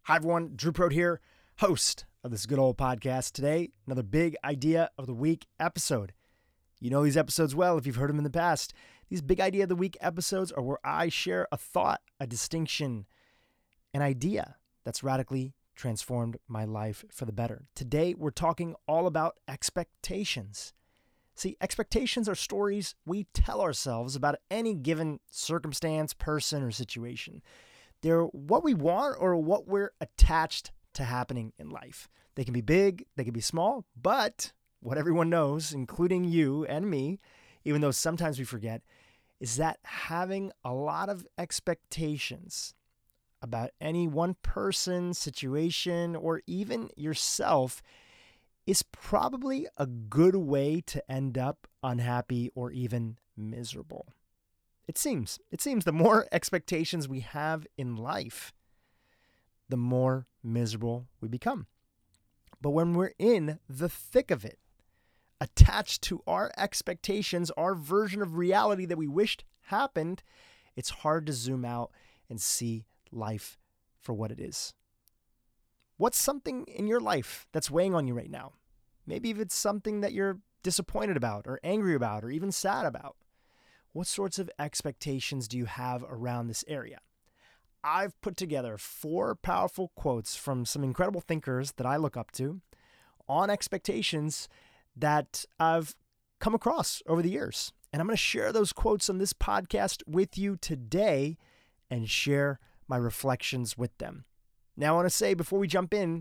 Hi everyone, Drew Prode here, host of this good old podcast. Today, another big idea of the week episode. You know these episodes well if you've heard them in the past. These big idea of the week episodes are where I share a thought, a distinction, an idea that's radically transformed my life for the better. Today, we're talking all about expectations. See, expectations are stories we tell ourselves about any given circumstance, person, or situation. They're what we want or what we're attached to happening in life. They can be big, they can be small, but what everyone knows, including you and me, even though sometimes we forget, is that having a lot of expectations about any one person, situation, or even yourself is probably a good way to end up unhappy or even miserable. It seems the more expectations we have in life, the more miserable we become. But when we're in the thick of it, attached to our expectations, our version of reality that we wished happened, it's hard to zoom out and see life for what it is. What's something in your life that's weighing on you right now? Maybe if it's something that you're disappointed about or angry about or even sad about. What sorts of expectations do you have around this area? I've put together 4 powerful quotes from some incredible thinkers that I look up to on expectations that I've come across over the years. And I'm going to share those quotes on this podcast with you today and share my reflections with them. Now, I want to say before we jump in,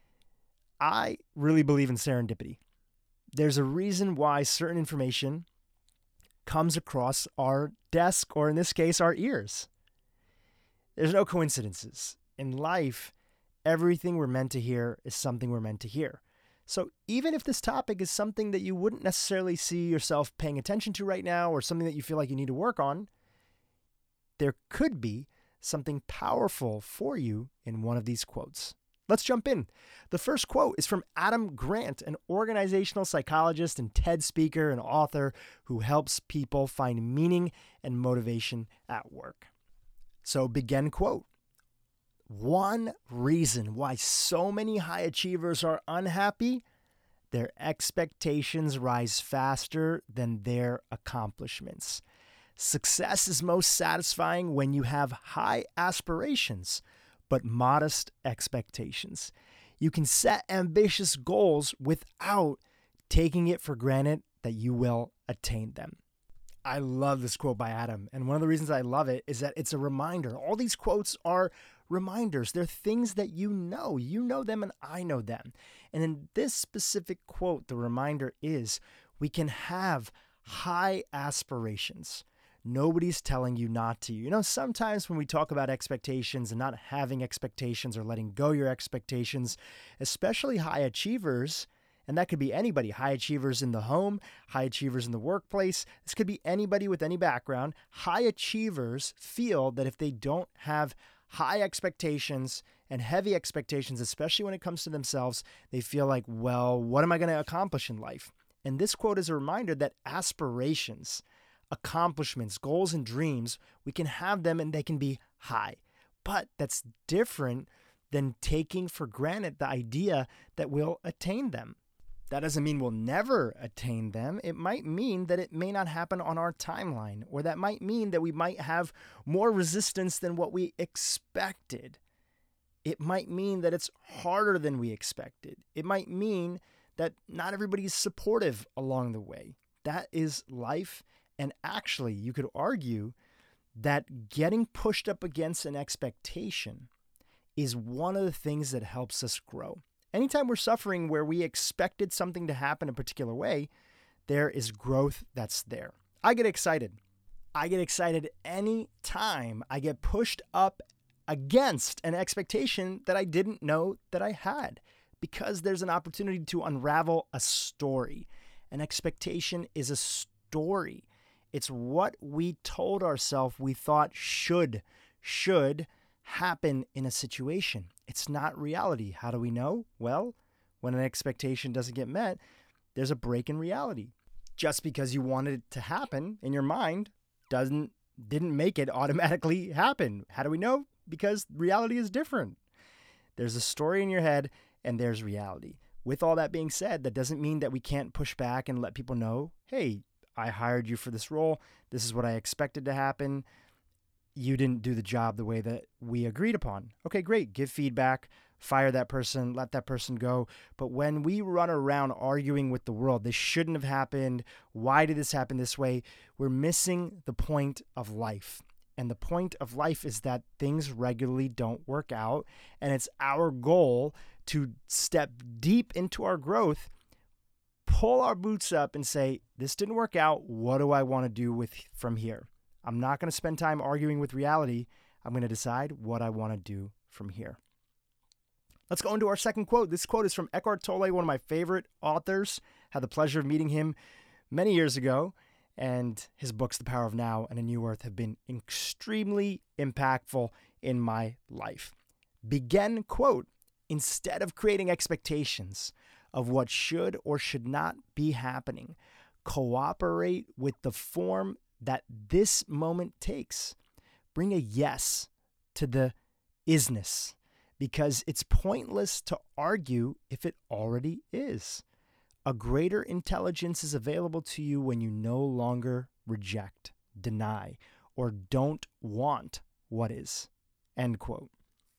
I really believe in serendipity. There's a reason why certain information comes across our desk, or in this case, our ears. There's no coincidences. In life, everything we're meant to hear is something we're meant to hear. So even if this topic is something that you wouldn't necessarily see yourself paying attention to right now, or something that you feel like you need to work on, there could be something powerful for you in one of these quotes. Let's jump in. The first quote is from Adam Grant, an organizational psychologist and TED speaker and author who helps people find meaning and motivation at work. So begin quote. One reason why so many high achievers are unhappy, their expectations rise faster than their accomplishments. Success is most satisfying when you have high aspirations, but modest expectations. You can set ambitious goals without taking it for granted that you will attain them. I love this quote by Adam, and one of the reasons I love it is that it's a reminder. All these quotes are reminders. They're things that you know them and I know them. And in this specific quote, the reminder is we can have high aspirations. Nobody's telling you not to. You know, sometimes when we talk about expectations and not having expectations or letting go your expectations, especially high achievers, and that could be anybody, high achievers in the home, high achievers in the workplace, this could be anybody with any background, high achievers feel that if they don't have high expectations and heavy expectations, especially when it comes to themselves, they feel like, well, what am I going to accomplish in life? And this quote is a reminder that aspirations, accomplishments, goals, and dreams, we can have them and they can be high. But that's different than taking for granted the idea that we'll attain them. That doesn't mean we'll never attain them. It might mean that it may not happen on our timeline, or that might mean that we might have more resistance than what we expected. It might mean that it's harder than we expected. It might mean that not everybody's supportive along the way. That is life. And actually, you could argue that getting pushed up against an expectation is one of the things that helps us grow. Anytime we're suffering where we expected something to happen a particular way, there is growth that's there. I get excited. Any time I get pushed up against an expectation that I didn't know that I had, because there's an opportunity to unravel a story. An expectation is a story. It's what we told ourselves we thought should happen in a situation. It's not reality. How do we know? Well, when an expectation doesn't get met, there's a break in reality. Just because you wanted it to happen in your mind didn't make it automatically happen. How do we know? Because reality is different. There's a story in your head and there's reality. With all that being said, that doesn't mean that we can't push back and let people know, hey, I hired you for this role. This is what I expected to happen. You didn't do the job the way that we agreed upon. Okay, great. Give feedback, fire that person, let that person go. But when we run around arguing with the world, this shouldn't have happened. Why did this happen this way? We're missing the point of life. And the point of life is that things regularly don't work out. And it's our goal to step deep into our growth, pull our boots up and say, this didn't work out. What do I want to do from here? I'm not going to spend time arguing with reality. I'm going to decide what I want to do from here. Let's go into our second quote. This quote is from Eckhart Tolle, one of my favorite authors. Had the pleasure of meeting him many years ago, and his books, The Power of Now and A New Earth, have been extremely impactful in my life. Begin quote, instead of creating expectations of what should or should not be happening, cooperate with the form that this moment takes. Bring a yes to the isness, because it's pointless to argue if it already is. A greater intelligence is available to you when you no longer reject, deny, or don't want what is. End quote.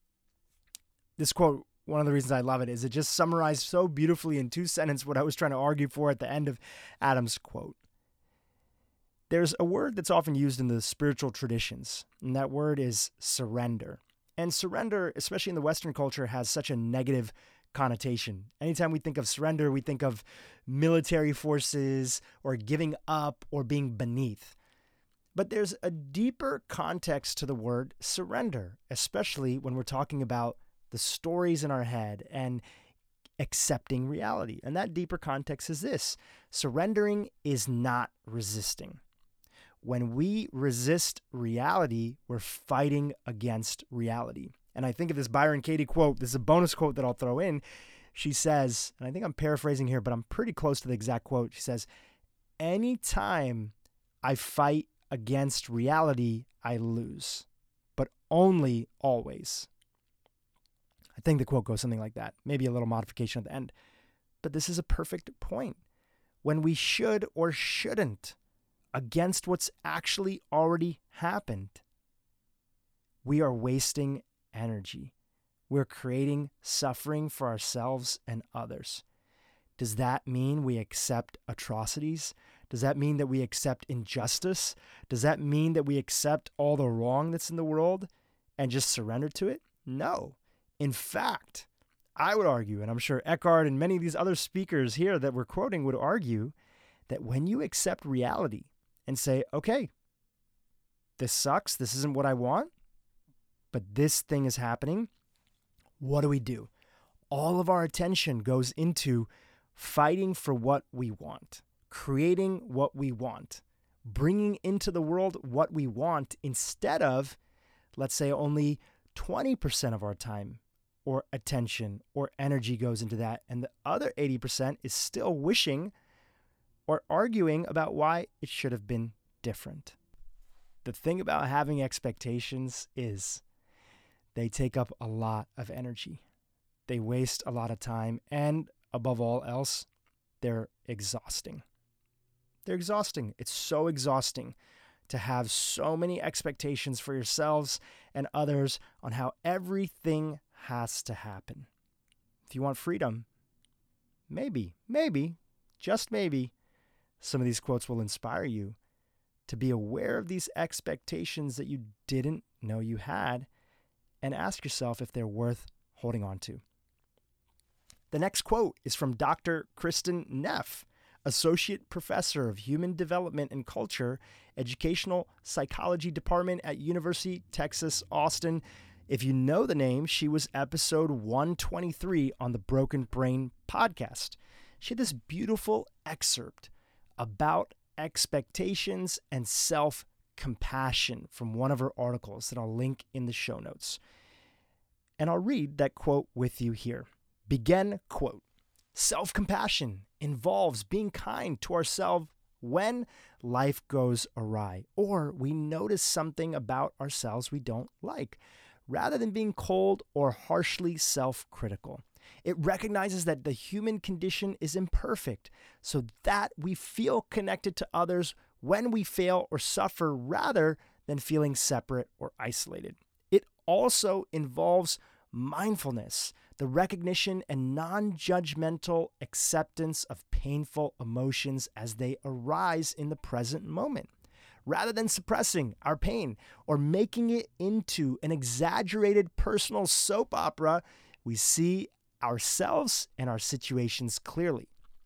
This quote, one of the reasons I love it is it just summarized so beautifully in 2 sentences what I was trying to argue for at the end of Adam's quote. There's a word that's often used in the spiritual traditions, and that word is surrender. And surrender, especially in the Western culture, has such a negative connotation. Anytime we think of surrender, we think of military forces or giving up or being beneath. But there's a deeper context to the word surrender, especially when we're talking about the stories in our head and accepting reality. And that deeper context is this: surrendering is not resisting. When we resist reality, we're fighting against reality. And I think of this Byron Katie quote. This is a bonus quote that I'll throw in. She says, and I think I'm paraphrasing here, but I'm pretty close to the exact quote. She says, anytime I fight against reality, I lose, but only always. I think the quote goes something like that, maybe a little modification at the end. But this is a perfect point. When we should or shouldn't against what's actually already happened, we are wasting energy. We're creating suffering for ourselves and others. Does that mean we accept atrocities? Does that mean that we accept injustice? Does that mean that we accept all the wrong that's in the world and just surrender to it? No. In fact, I would argue, and I'm sure Eckhart and many of these other speakers here that we're quoting would argue, that when you accept reality and say, okay, this sucks, this isn't what I want, but this thing is happening, what do? All of our attention goes into fighting for what we want, creating what we want, bringing into the world what we want, instead of, let's say, only 20% of our time or attention or energy goes into that, and the other 80% is still wishing or arguing about why it should have been different. The thing about having expectations is they take up a lot of energy. They waste a lot of time, and above all else, they're exhausting. They're exhausting. It's so exhausting to have so many expectations for yourselves and others on how everything has to happen. If you want freedom, maybe, just maybe, some of these quotes will inspire you to be aware of these expectations that you didn't know you had, and ask yourself if they're worth holding on to. The next quote is from Dr. Kristin Neff, Associate Professor of Human Development and Culture, Educational Psychology Department at University Texas Austin. If you know the name, she was episode 123 on the Broken Brain podcast. She had this beautiful excerpt about expectations and self-compassion from one of her articles that I'll link in the show notes. And I'll read that quote with you here. Begin quote. Self-compassion involves being kind to ourselves when life goes awry or we notice something about ourselves we don't like. rather than being cold or harshly self-critical. It recognizes that the human condition is imperfect, so that we feel connected to others when we fail or suffer rather than feeling separate or isolated. It also involves mindfulness, the recognition and non-judgmental acceptance of painful emotions as they arise in the present moment. Rather than suppressing our pain or making it into an exaggerated personal soap opera, we see ourselves and our situations clearly.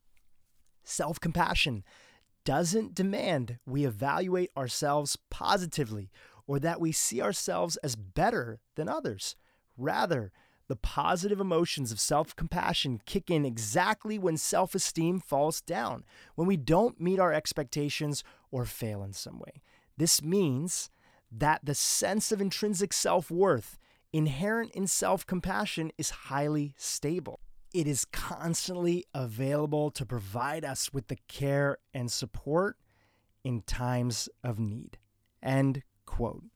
Self-compassion doesn't demand we evaluate ourselves positively or that we see ourselves as better than others. Rather, the positive emotions of self-compassion kick in exactly when self-esteem falls down, when we don't meet our expectations or fail in some way. This means that the sense of intrinsic self-worth inherent in self-compassion is highly stable. It is constantly available to provide us with the care and support in times of need. End quote.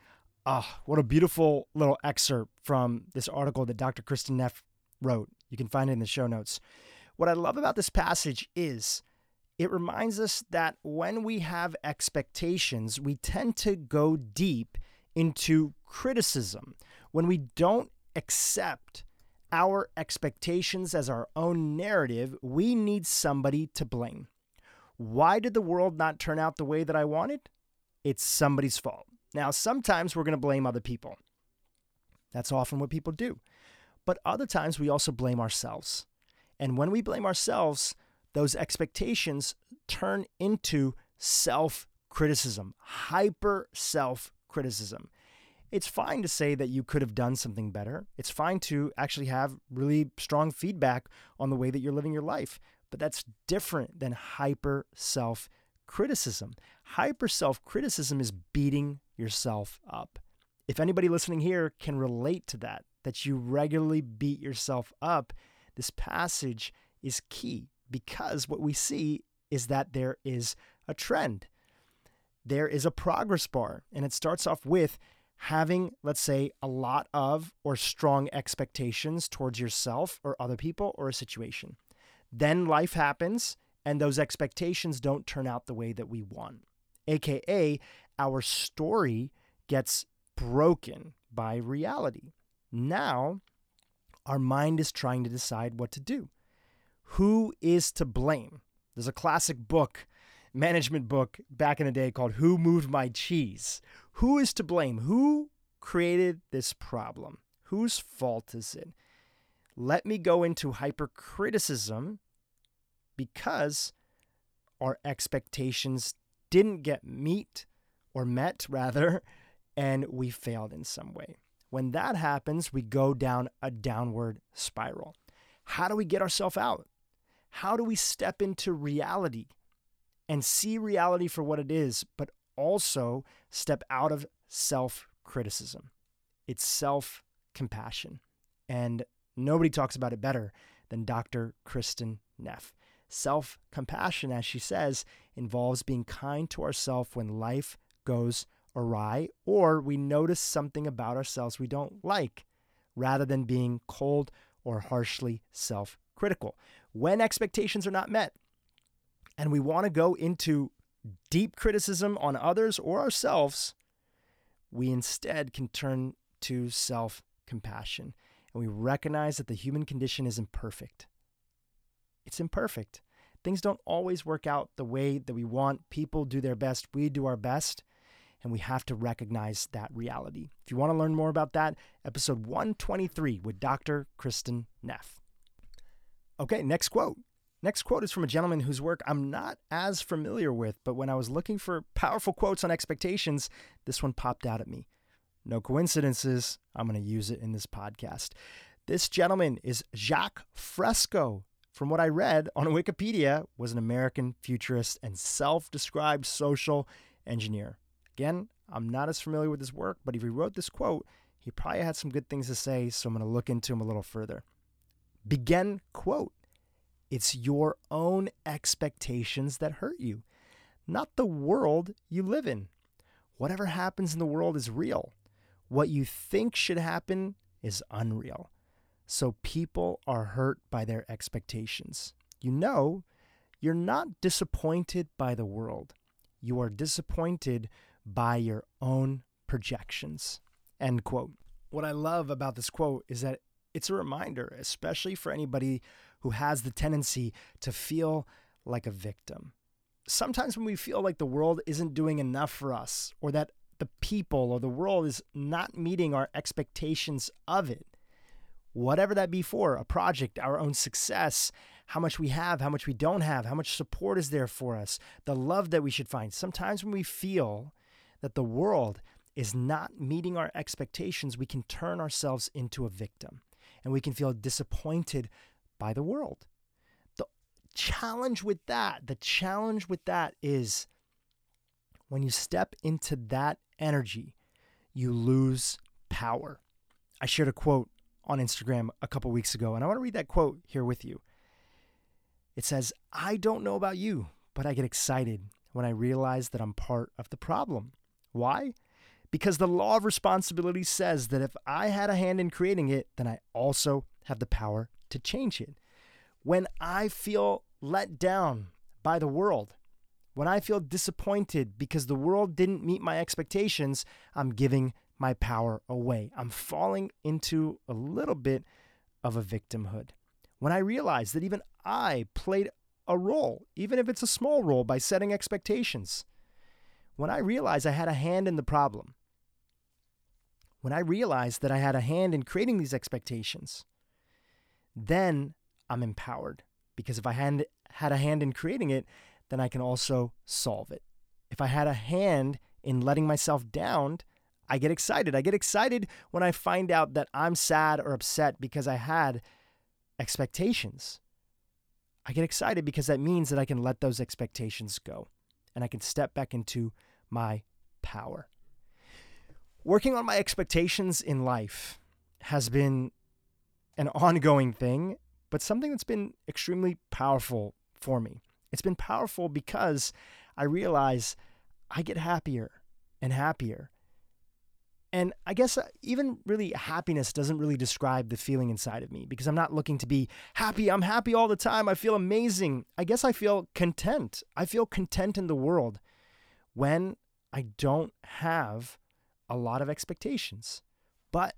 What a beautiful little excerpt from this article that Dr. Kristin Neff wrote. You can find it in the show notes. What I love about this passage is it reminds us that when we have expectations, we tend to go deep into criticism. When we don't accept our expectations as our own narrative, we need somebody to blame. Why did the world not turn out the way that I wanted? It's somebody's fault. Now, sometimes we're going to blame other people. That's often what people do. But other times we also blame ourselves. And when we blame ourselves, those expectations turn into self-criticism, hyper self-criticism. It's fine to say that you could have done something better. It's fine to actually have really strong feedback on the way that you're living your life. But that's different than hyper self-criticism. Hyper self-criticism is beating yourself up. If anybody listening here can relate to that you regularly beat yourself up, this passage is key because what we see is that there is a trend. There is a progress bar, and it starts off with having, let's say, a lot of or strong expectations towards yourself or other people or a situation. Then life happens, and those expectations don't turn out the way that we want. AKA, our story gets broken by reality. Now, our mind is trying to decide what to do. Who is to blame? There's a classic book, management book back in the day called Who Moved My Cheese? Who is to blame? Who created this problem? Whose fault is it? Let me go into hypercriticism because our expectations didn't get met, and we failed in some way. When that happens, we go down a downward spiral. How do we get ourselves out? How do we step into reality and see reality for what it is, but also step out of self-criticism? It's self-compassion. And nobody talks about it better than Dr. Kristin Neff. Self-compassion, as she says, involves being kind to ourselves when life goes awry or we notice something about ourselves we don't like, rather than being cold or harshly self-critical. When expectations are not met and we want to go into deep criticism on others or ourselves, we instead can turn to self-compassion. And we recognize that the human condition is imperfect. It's imperfect. Things don't always work out the way that we want. People do their best. We do our best. And we have to recognize that reality. If you want to learn more about that, episode 123 with Dr. Kristin Neff. Okay, next quote. Next quote is from a gentleman whose work I'm not as familiar with, but when I was looking for powerful quotes on expectations, this one popped out at me. No coincidences. I'm going to use it in this podcast. This gentleman is Jacques Fresco. From what I read on Wikipedia, was an American futurist and self-described social engineer. Again, I'm not as familiar with his work, but if he wrote this quote, he probably had some good things to say, so I'm going to look into him a little further. Begin quote. It's your own expectations that hurt you, not the world you live in. Whatever happens in the world is real. What you think should happen is unreal. So people are hurt by their expectations. You know, you're not disappointed by the world. You are disappointed by your own projections. End quote. What I love about this quote is that it's a reminder, especially for anybody who has the tendency to feel like a victim. Sometimes when we feel like the world isn't doing enough for us, or that the people or the world is not meeting our expectations of it, whatever that be for, a project, our own success, how much we have, how much we don't have, how much support is there for us, the love that we should find. Sometimes when we feel that the world is not meeting our expectations, we can turn ourselves into a victim and we can feel disappointed by the world. The challenge with that is when you step into that energy, you lose power. I shared a quote on Instagram a couple weeks ago, and I want to read that quote here with you. It says, "I don't know about you, but I get excited when I realize that I'm part of the problem." Why? Because the law of responsibility says that if I had a hand in creating it, then I also have the power to change it. When I feel let down by the world, when I feel disappointed because the world didn't meet my expectations, I'm giving my power away. I'm falling into a little bit of a victimhood. When I realize that even I played a role, even if it's a small role, by setting expectations. When I realize I had a hand in the problem. When I realize that I had a hand in creating these expectations, then I'm empowered. Because if I had a hand in creating it, then I can also solve it. If I had a hand in letting myself down, I get excited. I get excited when I find out that I'm sad or upset because I had expectations. I get excited because that means that I can let those expectations go and I can step back into my power. Working on my expectations in life has been an ongoing thing, but something that's been extremely powerful for me. It's been powerful because I realize I get happier and happier. And I guess even really happiness doesn't really describe the feeling inside of me because I'm not looking to be happy. I'm happy all the time. I feel amazing. I guess I feel content. I feel content in the world when I don't have a lot of expectations. But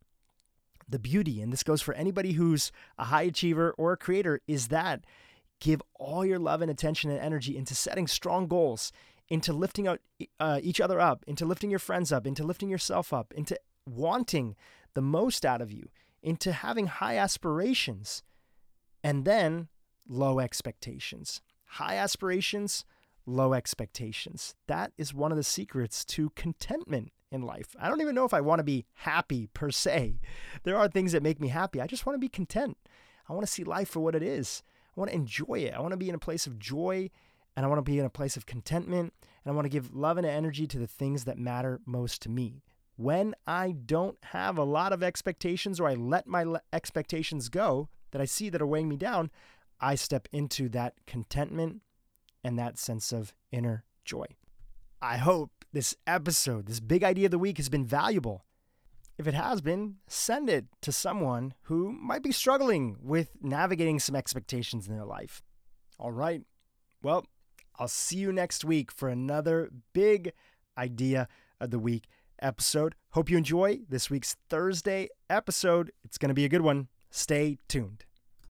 the beauty, and this goes for anybody who's a high achiever or a creator, is that give all your love and attention and energy into setting strong goals, into lifting out each other up, into lifting your friends up, into lifting yourself up, into wanting the most out of you, into having high aspirations, and then low expectations. High aspirations, low expectations. That is one of the secrets to contentment in life. I don't even know if I want to be happy per se. There are things that make me happy. I just want to be content. I want to see life for what it is. I want to enjoy it. I want to be in a place of joy, and I want to be in a place of contentment, and I want to give love and energy to the things that matter most to me. When I don't have a lot of expectations, or I let my expectations go that I see that are weighing me down, I step into that contentment and that sense of inner joy. I hope this episode, this big idea of the week, has been valuable. If it has been, send it to someone who might be struggling with navigating some expectations in their life. All right. Well, I'll see you next week for another big idea of the week episode. Hope you enjoy this week's Thursday episode. It's going to be a good one. Stay tuned.